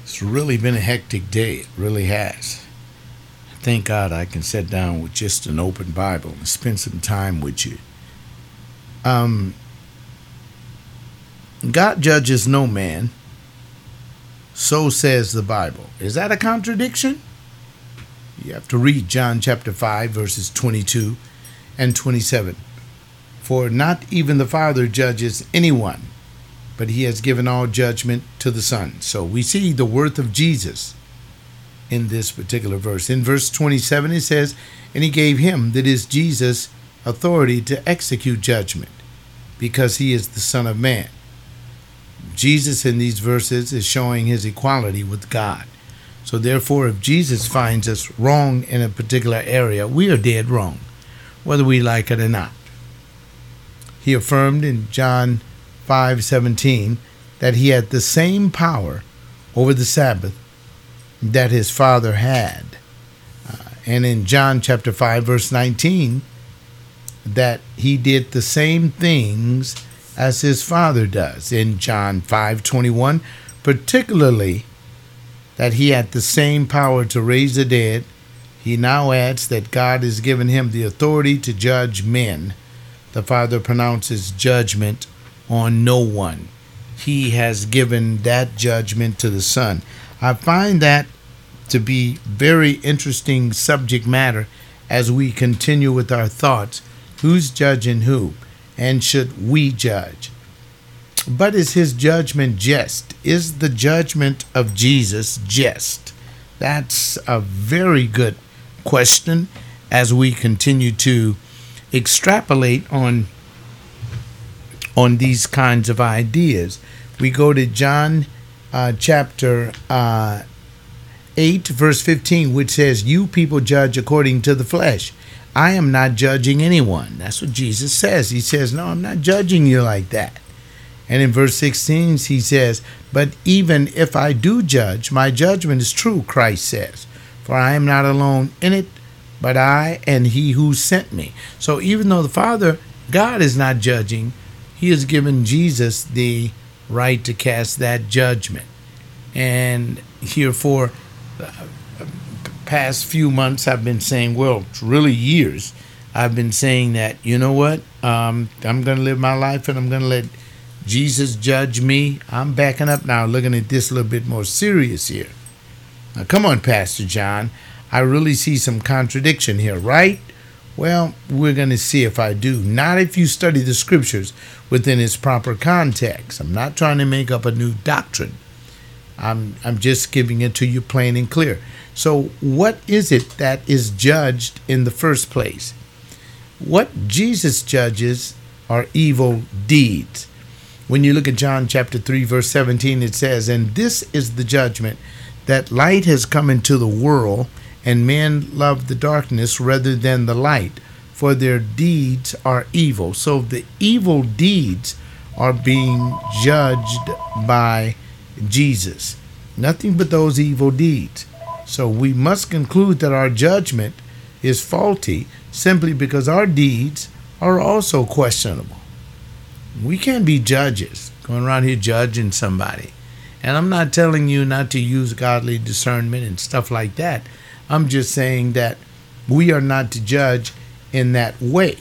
It's really been a hectic day. It really has. Thank God I can sit down with just an open Bible and spend some time with you. Um, God judges no man, so says the Bible. Is that a contradiction? You have to read John chapter 5, verses 22 and 27. For not even the Father judges anyone, but he has given all judgment to the Son. So we see the worth of Jesus in this particular verse. In verse 27 it says, and he gave him, that is Jesus, authority to execute judgment, because he is the Son of Man. Jesus in these verses is showing his equality with God. So therefore, if Jesus finds us wrong in a particular area, we are dead wrong, whether we like it or not. He affirmed in John 5:17 that he had the same power over the Sabbath that his Father had. And in John chapter 5, verse 19, that he did the same things as his Father does. In John 5:21, particularly that he had the same power to raise the dead, he now adds that God has given him the authority to judge men. The Father pronounces judgment on no one. He has given that judgment to the Son. I find that to be very interesting subject matter as we continue with our thoughts. Who's judging who? And should we judge? But is his judgment just? Is the judgment of Jesus just? That's a very good question as we continue to extrapolate on these kinds of ideas. We go to John chapter 8, verse 15, which says, you people judge according to the flesh. I am not judging anyone. That's what Jesus says. He says, no, I'm not judging you like that. And in verse 16, he says, but even if I do judge, my judgment is true, Christ says. For I am not alone in it, but I and he who sent me. So even though the Father, God, is not judging, he has given Jesus the right to cast that judgment. And here for the past few months, I've been saying, well, it's really years, I've been saying that, you know what, I'm going to live my life and I'm going to let Jesus judge me. I'm backing up now, looking at this a little bit more serious here. Now, come on, Pastor John. I really see some contradiction here, right? Well, we're going to see if I do. Not if you study the scriptures within its proper context. I'm not trying to make up a new doctrine. I'm just giving it to you plain and clear. So what is it that is judged in the first place? What Jesus judges are evil deeds. When you look at John chapter 3, verse 17, it says, and this is the judgment, that light has come into the world, and men love the darkness rather than the light, for their deeds are evil. So the evil deeds are being judged by Jesus. Nothing but those evil deeds. So we must conclude that our judgment is faulty simply because our deeds are also questionable. We can't be judges, going around here judging somebody. And I'm not telling you not to use godly discernment and stuff like that. I'm just saying that we are not to judge in that way.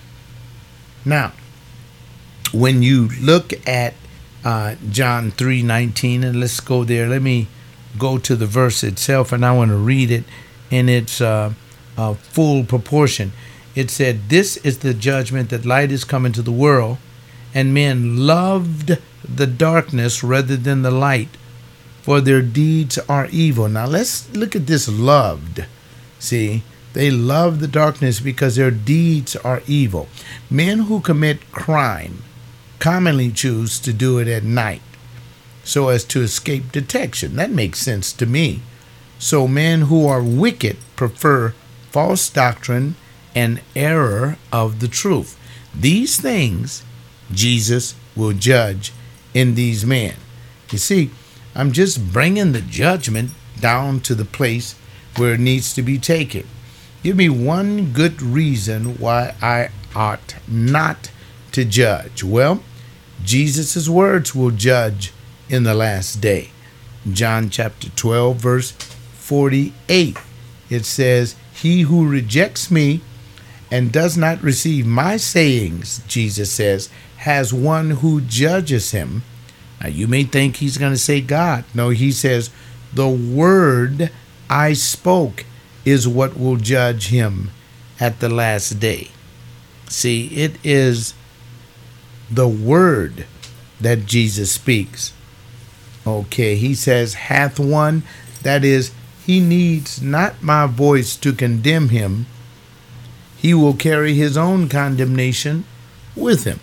Now, when you look at John 3:19, and let's go there. Let me go to the verse itself, and I want to read it in its full proportion. It said, this is the judgment, that light is come into the world, and men loved the darkness rather than the light, for their deeds are evil. Now let's look at this loved. See, they love the darkness because their deeds are evil. Men who commit crime commonly choose to do it at night so as to escape detection. That makes sense to me. So men who are wicked prefer false doctrine and error of the truth. These things Jesus will judge in these men. You see, I'm just bringing the judgment down to the place where it needs to be taken. Give me one good reason why I ought not to judge. Well, Jesus' words will judge in the last day. John chapter 12, verse 48. It says, "He who rejects me and does not receive my sayings," Jesus says, "has one who judges him." Now, you may think he's going to say God. No, he says, "The word I spoke is what will judge him at the last day." See, it is the word that Jesus speaks. Okay, he says, "hath one," that is, he needs not my voice to condemn him. He will carry his own condemnation with him.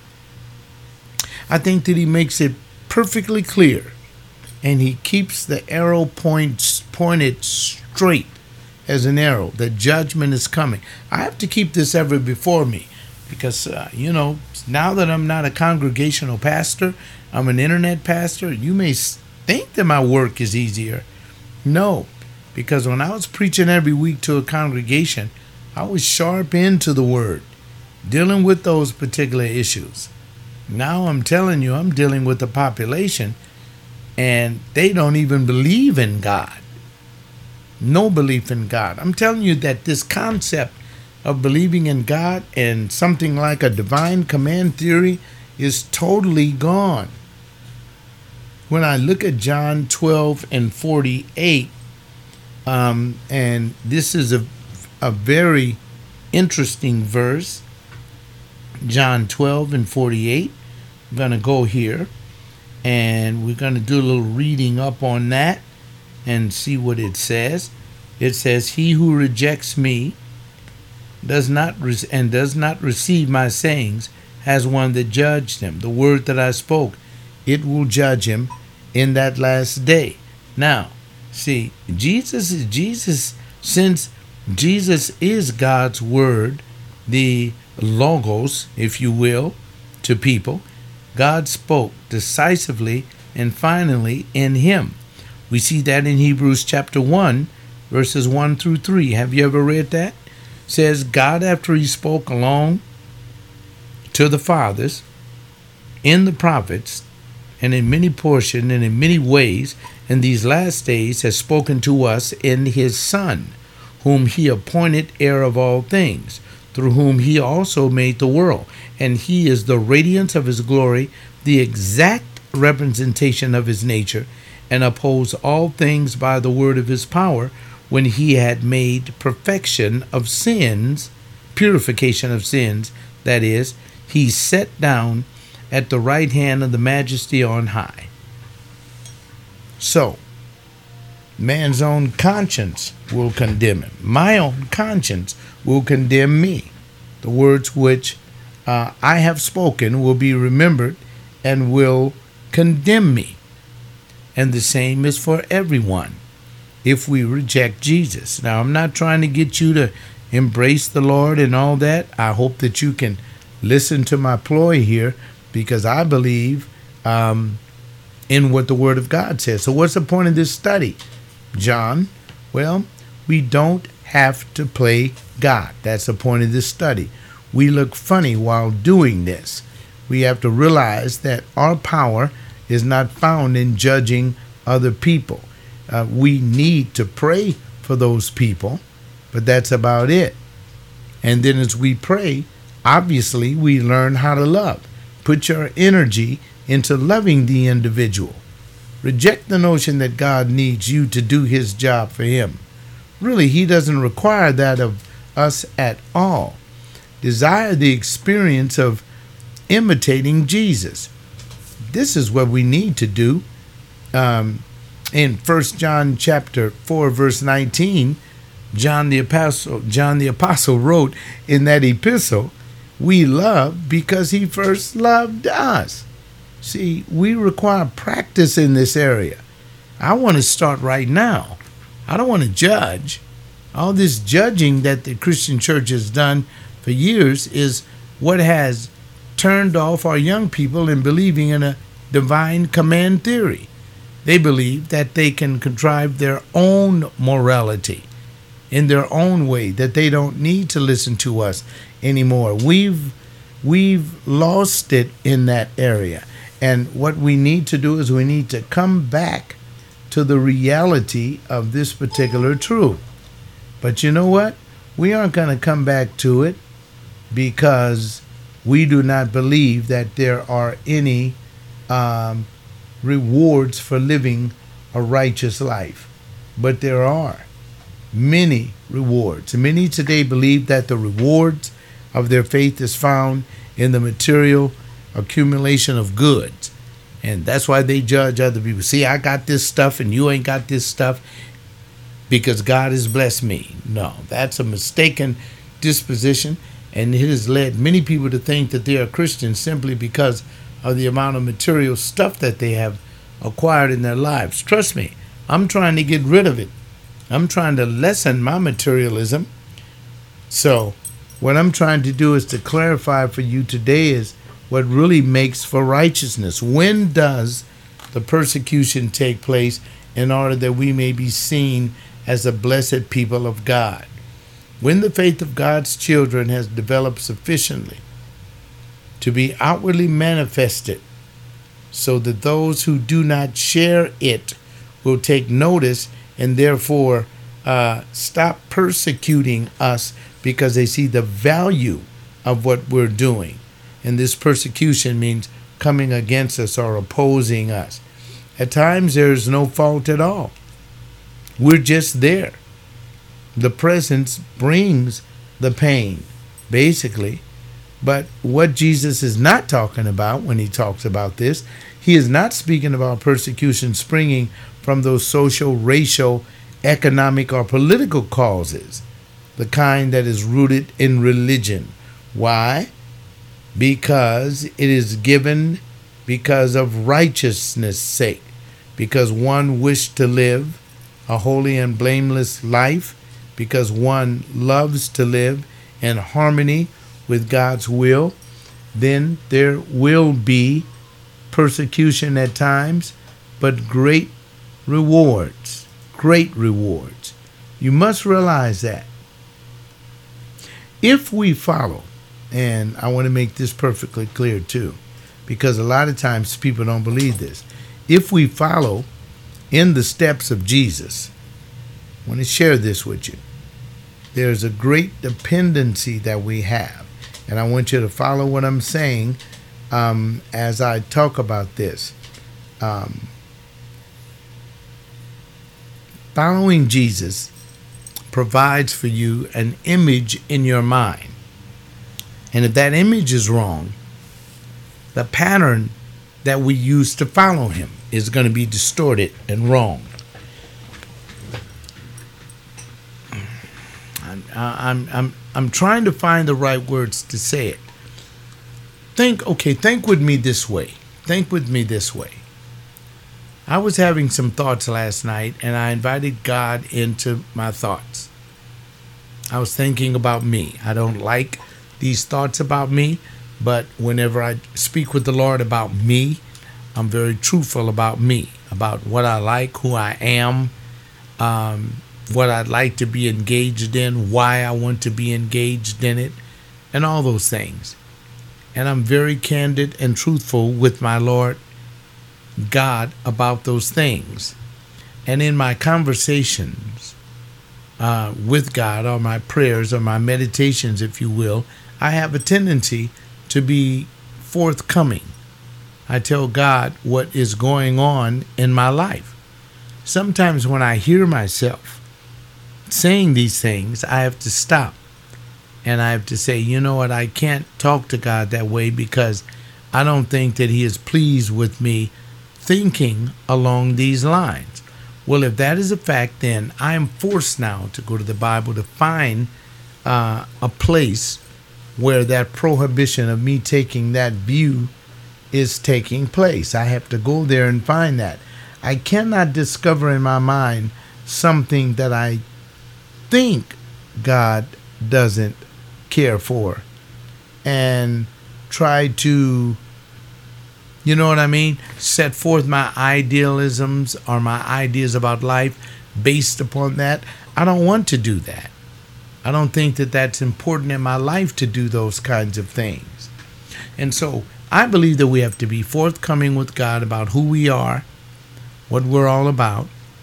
I think that he makes it perfectly clear, and he keeps the arrow pointed straight as an arrow. The judgment is coming. I have to keep this ever before me because, now that I'm not a congregational pastor, I'm an internet pastor. You may think that my work is easier. No, because when I was preaching every week to a congregation, I was sharp into the word, dealing with those particular issues. Now I'm telling you, I'm dealing with the population, and they don't even believe in God. No belief in God. I'm telling you that this concept of believing in God and something like a divine command theory is totally gone. When I look at John 12 and 48, and this is a very interesting verse, John 12 and 48. I'm going to go here, and we're going to do a little reading up on that and see what it says. It says, "He who rejects me does not receive my sayings has one that judged him. The word that I spoke, it will judge him in that last day." Now, see, since Jesus is God's word, the Logos, if you will, to people, God spoke decisively and finally in him. We see that in Hebrews chapter 1, verses 1 through 3. Have you ever read that? It says, God, after he spoke along to the fathers in the prophets, and in many portions and in many ways in these last days, has spoken to us in his Son, whom he appointed heir of all things, through whom he also made the world. And he is the radiance of his glory, the exact representation of his nature, and upholds all things by the word of his power, when he had made purification of sins, that is, he sat down at the right hand of the majesty on high. So, man's own conscience will condemn him. My own conscience will condemn me. The words which I have spoken will be remembered and will condemn me. And the same is for everyone if we reject Jesus. Now, I'm not trying to get you to embrace the Lord and all that. I hope that you can listen to my ploy here, because I believe in what the Word of God says. So what's the point of this study, John? Well, we don't have to play God. That's the point of this study. We look funny while doing this. We have to realize that our power is not found in judging other people. We need to pray for those people, but that's about it. And then as we pray, obviously we learn how to love. Put your energy into loving the individual. Reject the notion that God needs you to do his job for him. Really, he doesn't require that of us at all. Desire the experience of imitating Jesus. This is what we need to do. In 1 John chapter 4, verse 19, John the Apostle wrote in that epistle, "We love because he first loved us." See, we require practice in this area. I want to start right now. I don't want to judge. All this judging that the Christian church has done for years is what has turned off our young people in believing in a divine command theory. They believe that they can contrive their own morality in their own way, that they don't need to listen to us anymore. We've lost it in that area. And what we need to do is we need to come back to the reality of this particular truth. But you know what? We aren't going to come back to it because we do not believe that there are any rewards for living a righteous life. But there are many rewards. Many today believe that the rewards of their faith is found in the material accumulation of goods. And that's why they judge other people. See, I got this stuff and you ain't got this stuff because God has blessed me. No, that's a mistaken disposition. And it has led many people to think that they are Christians simply because of the amount of material stuff that they have acquired in their lives. Trust me, I'm trying to get rid of it. I'm trying to lessen my materialism. So what I'm trying to do is to clarify for you today is what really makes for righteousness. When does the persecution take place in order that we may be seen as a blessed people of God? When the faith of God's children has developed sufficiently to be outwardly manifested so that those who do not share it will take notice and therefore stop persecuting us because they see the value of what we're doing. And this persecution means coming against us or opposing us. At times, there's no fault at all. We're just there. The presence brings the pain, basically. But what Jesus is not talking about when he talks about this, he is not speaking about persecution springing from those social, racial, economic, or political causes, the kind that is rooted in religion. Why? Because it is given because of righteousness' sake, because one wished to live a holy and blameless life, because one loves to live in harmony with God's will. Then there will be persecution at times, but great rewards. Great rewards. You must realize that. If we follow, and I want to make this perfectly clear too, because a lot of times people don't believe this. If we follow in the steps of Jesus, I want to share this with you. There's a great dependency that we have. And I want you to follow what I'm saying as I talk about this. Following Jesus provides for you an image in your mind. And if that image is wrong, the pattern that we use to follow him is going to be distorted and wrong. I'm trying to find the right words to say it. Think with me this way. Think with me this way. I was having some thoughts last night, and I invited God into my thoughts. I was thinking about me. I don't like these thoughts about me, but whenever I speak with the Lord about me, I'm very truthful about me, about what I like, who I am, what I'd like to be engaged in, why I want to be engaged in it, and all those things. And I'm very candid and truthful with my Lord God about those things. And in my conversations with God, or my prayers, or my meditations, if you will, I have a tendency to be forthcoming. I tell God what is going on in my life. Sometimes when I hear myself saying these things, I have to stop. And I have to say, you know what, I can't talk to God that way because I don't think that he is pleased with me thinking along these lines. Well, if that is a fact, then I am forced now to go to the Bible to find a place where that prohibition of me taking that view is taking place. I have to go there and find that. I cannot discover in my mind something that I think God doesn't care for and try to, you know what I mean, set forth my idealisms or my ideas about life based upon that. I don't want to do that. I don't think that that's important in my life to do those kinds of things. And so I believe that we have to be forthcoming with God about who we are, what we're all about,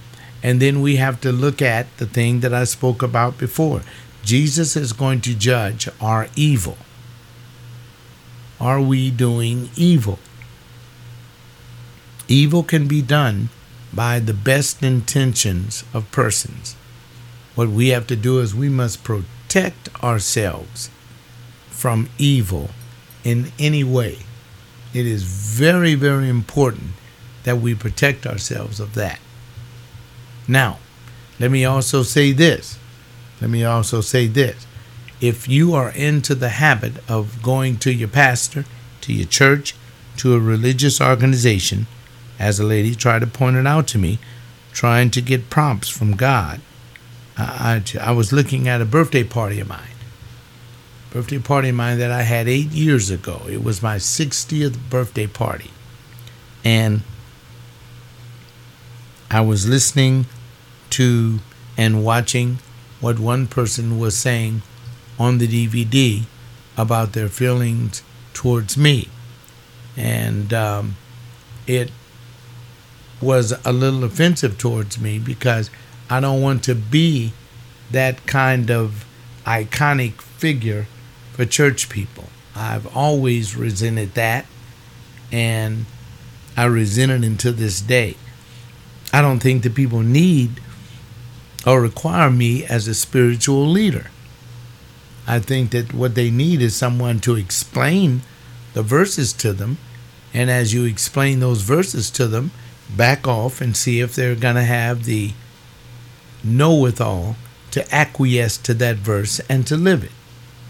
And then we have to look at the thing that I spoke about before. Jesus is going to judge our evil. Are we doing evil? Evil can be done by the best intentions of persons. What we have to do is we must protect ourselves from evil in any way. It is very, very important that we protect ourselves of that. Now, let me also say this. If you are into the habit of going to your pastor, to your church, to a religious organization, as a lady tried to point it out to me, trying to get prompts from God, I was looking at a birthday party of mine. That I had 8 years ago. It was my 60th birthday party. And I was listening to and watching what one person was saying on the DVD about their feelings towards me. And it was a little offensive towards me because I don't want to be that kind of iconic figure for church people. I've always resented that, and I resent it until this day. I don't think that people need or require me as a spiritual leader. I think that what they need is someone to explain the verses to them, and as you explain those verses to them, back off and see if they're going to have the know-withal to acquiesce to that verse and to live it.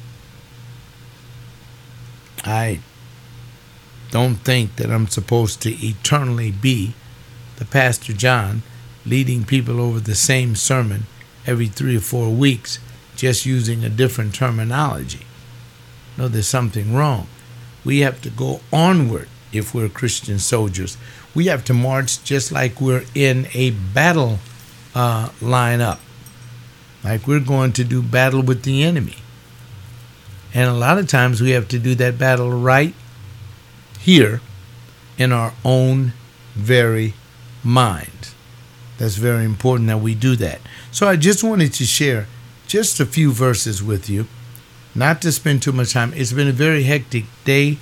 I don't think that I'm supposed to eternally be the Pastor John leading people over the same sermon every 3 or 4 weeks, just using a different terminology. No, there's something wrong. We have to go onward if we're Christian soldiers. We have to march just like we're in a battle lineup, like we're going to do battle with the enemy. And a lot of times we have to do that battle right here in our own very minds. That's very important that we do that. So I just wanted to share just a few verses with you, not to spend too much time. It's been a very hectic day.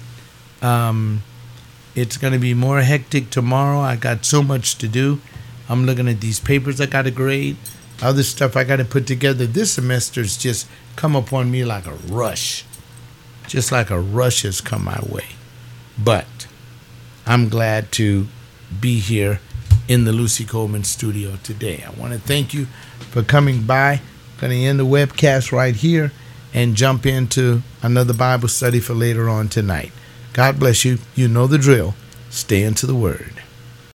It's going to be more hectic tomorrow. I got so much to do. I'm looking at these papers I got to grade, other stuff I got to put together. This semester's just come upon me like a rush. Just like a rush has come my way. But I'm glad to be here in the Lucy Coleman studio today. I want to thank you for coming by. I'm going to end the webcast right here and jump into another Bible study for later on tonight. God bless you. You know the drill. Stay into the Word.